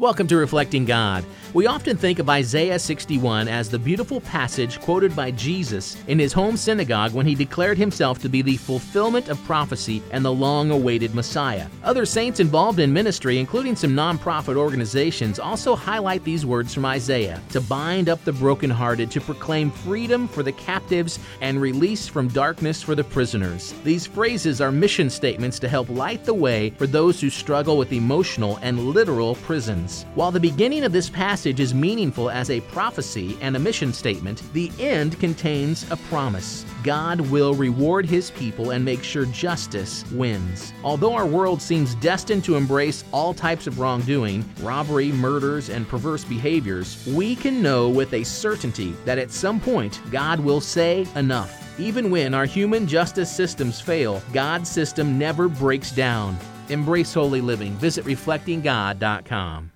Welcome to Reflecting God. We often think of Isaiah 61 as the beautiful passage quoted by Jesus in his home synagogue when he declared himself to be the fulfillment of prophecy and the long-awaited Messiah. Other saints involved in ministry, including some nonprofit organizations, also highlight these words from Isaiah: to bind up the brokenhearted, to proclaim freedom for the captives and release from darkness for the prisoners. These phrases are mission statements to help light the way for those who struggle with emotional and literal prisons. While the beginning of this passage is meaningful as a prophecy and a mission statement, the end contains a promise. God will reward his people and make sure justice wins. Although our world seems destined to embrace all types of wrongdoing, robbery, murders, and perverse behaviors, we can know with a certainty that at some point God will say enough. Even when our human justice systems fail, God's system never breaks down. Embrace holy living. Visit reflectinggod.com.